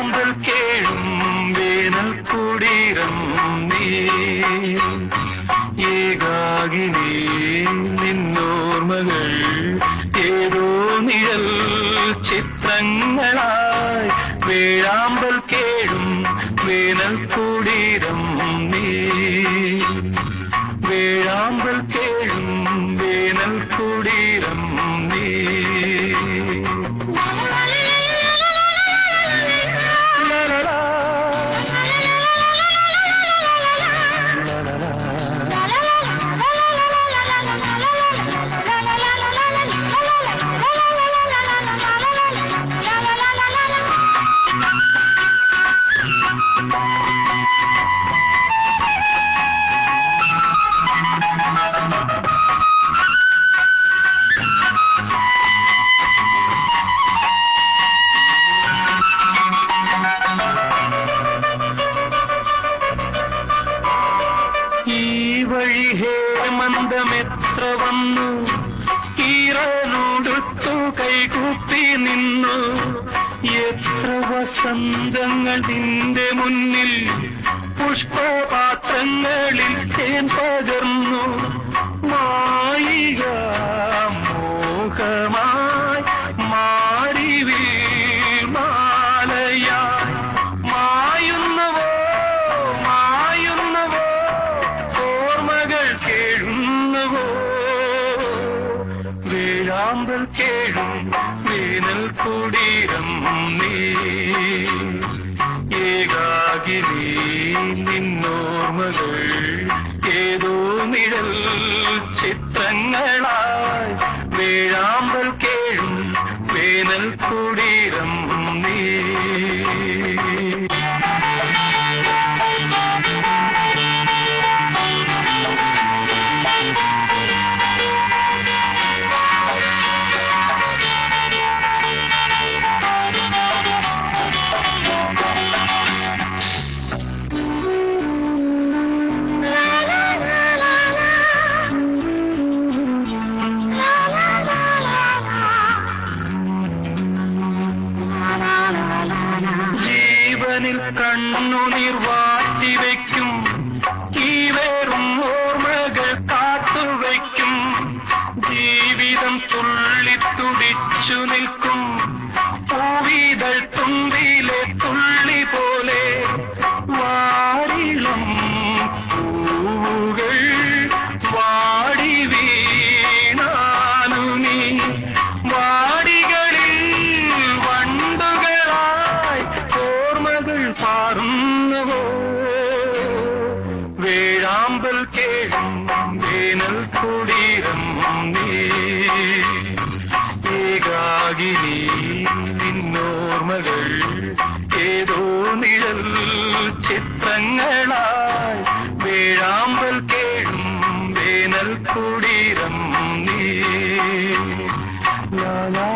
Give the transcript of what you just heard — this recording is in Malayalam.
വേഴാമ്പൽ കേഴും വേനൽ കുടീരം നീ ഏകാകിനി നിന്നോർമ്മകൾ ഏതോ നിഴൽ ചിത്രങ്ങളായി വേഴാമ്പൽ കേഴും വേനൽ കുടീരം നീ വേഴാമ്പൽ കേഴും വേനൽ കുടീരം നീ ഈ വഴി ഹേമന്തമെത്ര വന്നു ഈറനുടുത്തു കൈകൂപ്പി നിന്നു എത്ര വസന്തങ്ങൾ നിന്റെ മുന്നിൽ പുഷ്പപാത്രങ്ങളിൽ തേൻ പകർന്നു മായിക മോഹമായി മാറിവിൽ മാലയായി മായുന്നവോ മായുന്നവോ ഓർമ്മകൾ കേഴുന്നുവോ വേഴാമ്പൽ കേഴും വേനൽ കുടീരം നീ ഏകാകിനി നിന്നോർമ്മകൾ ഏതോ നിഴൽ ചിത്രങ്ങളായി വേഴാമ്പൽ കേഴും വേനൽ കുടീരം നീ ജീവനിൽ കണ്ണുനീർ വാറ്റിവെക്കും ഈ വേറും ഓർമ്മകൾ കാത്തുവയ്ക്കും ജീവിതം തുള്ളിത്തുടിച്ചു നിൽക്കും പൂവിതൾ തുമ്പിലെ തുള്ളി പോലെ വാരിളം പൂവുകൾ വാടി വീണാനു നീ വാടികളിൽ വണ്ടുകളായി ഓർമ്മകൾ പാറുന്നുവോ വേഴാമ്പൽ കേഴും വേനൽ കുടീരം നീ ഏകാകിനി നിന്നോർമ്മകൾ ഏതോ നിഴൽ ചിത്രങ്ങളായി വേഴാമ്പൽ കേഴും വേനൽ കുടീരം നീ ലാ